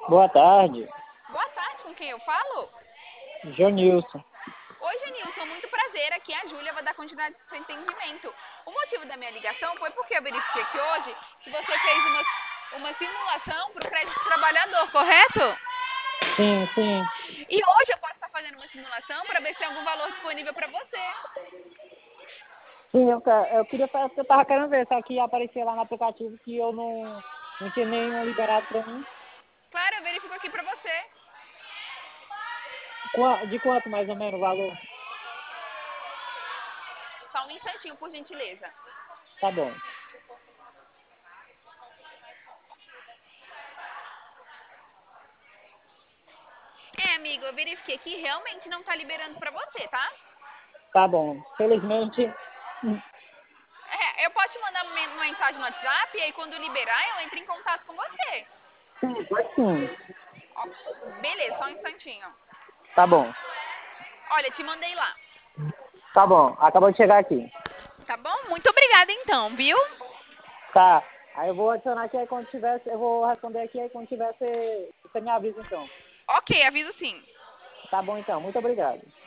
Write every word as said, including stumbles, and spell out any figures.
Boa tarde, Boa tarde, com quem eu falo? Jonilson. Oi, Genilson, muito prazer. Aqui é a Júlia, vou dar continuidade ao seu entendimento. O motivo da minha ligação foi porque eu verifiquei aqui hoje que você fez uma, uma simulação para o crédito trabalhador, correto? Sim, sim. E hoje eu posso estar fazendo uma simulação para ver se tem algum valor disponível para você. Sim, eu, que- eu queria falar que eu tava querendo ver, só que aparecia lá no aplicativo que eu não, não tinha nenhum liberado pra mim. Claro, eu verifico aqui para você. Qua- De quanto mais ou menos o valor? Só um instantinho, por gentileza. Tá bom. É, amigo, eu verifiquei que realmente não está liberando para você, tá? Tá bom. Felizmente, É, eu posso te mandar uma men- mensagem no WhatsApp e aí quando liberar eu entro em contato com você. sim, pode sim. Ó, beleza, só um instantinho. Tá bom. Olha, te mandei lá. Tá bom. Acabou de chegar aqui. Tá bom? Muito obrigada então, viu? Tá. Aí eu vou adicionar aqui, aí quando tiver, eu vou responder aqui, aí quando tiver, você, você me avisa então. Ok, aviso sim. Tá bom então. Muito obrigado.